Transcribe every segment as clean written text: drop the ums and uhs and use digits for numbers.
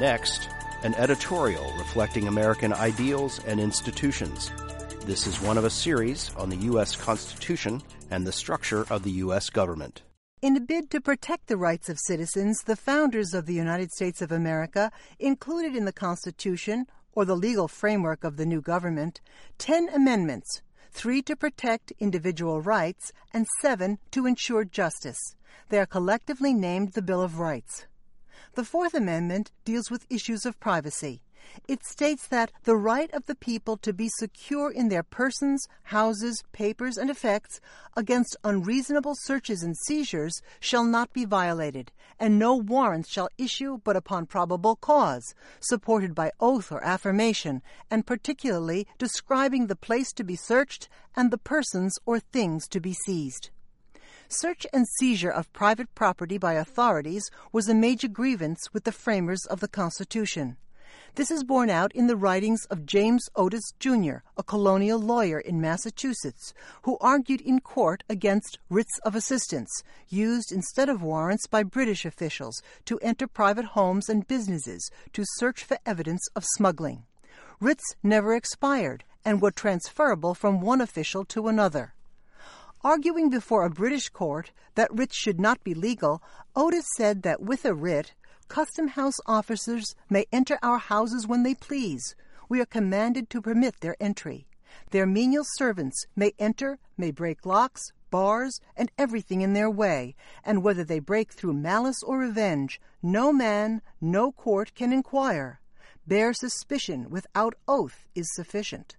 Next, an editorial reflecting American ideals and institutions. This is one of a series on the U.S. Constitution and the structure of the U.S. government. In a bid to protect the rights of citizens, the founders of the United States of America included in the Constitution, or the legal framework of the new government, 10 amendments, 3 to protect individual rights and 7 to ensure justice. They are collectively named the Bill of Rights. The Fourth Amendment deals with issues of privacy. It states that the right of the people to be secure in their persons, houses, papers, and effects against unreasonable searches and seizures shall not be violated, and no warrants shall issue but upon probable cause, supported by oath or affirmation, and particularly describing the place to be searched and the persons or things to be seized. Search and seizure of private property by authorities was a major grievance with the framers of the Constitution. This is borne out in the writings of James Otis, Jr., a colonial lawyer in Massachusetts, who argued in court against writs of assistance, used instead of warrants by British officials to enter private homes and businesses to search for evidence of smuggling. Writs never expired and were transferable from one official to another. Arguing before a British court that writs should not be legal, Otis said that with a writ, Custom House officers may enter our houses when they please. We are commanded to permit their entry. Their menial servants may enter, may break locks, bars, and everything in their way, and whether they break through malice or revenge, no man, no court can inquire. Bare suspicion without oath is sufficient.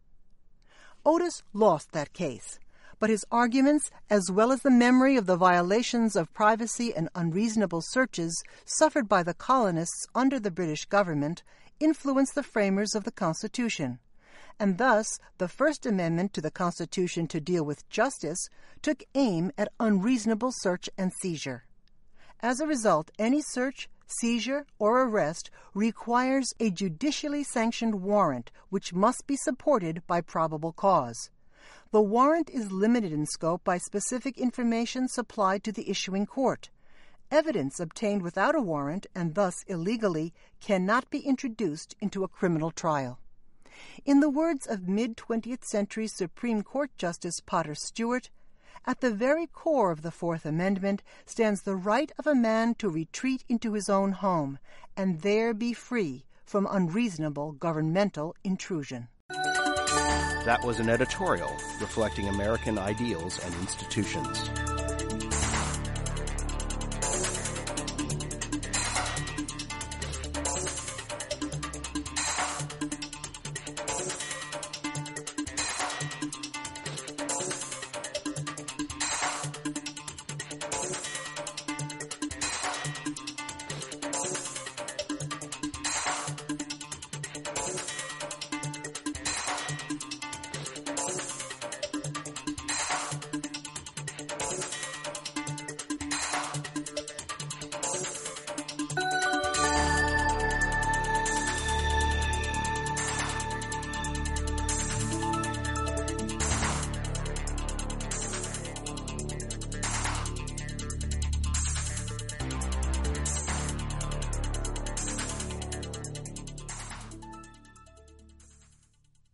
Otis lost that case, but his arguments, as well as the memory of the violations of privacy and unreasonable searches suffered by the colonists under the British government, influenced the framers of the Constitution. And thus, the First Amendment to the Constitution to deal with justice took aim at unreasonable search and seizure. As a result, any search, seizure, or arrest requires a judicially sanctioned warrant, which must be supported by probable cause. The warrant is limited in scope by specific information supplied to the issuing court. Evidence obtained without a warrant, and thus illegally, cannot be introduced into a criminal trial. In the words of mid-20th century Supreme Court Justice Potter Stewart, at the very core of the Fourth Amendment stands the right of a man to retreat into his own home, and there be free from unreasonable governmental intrusion. That was an editorial reflecting American ideals and institutions.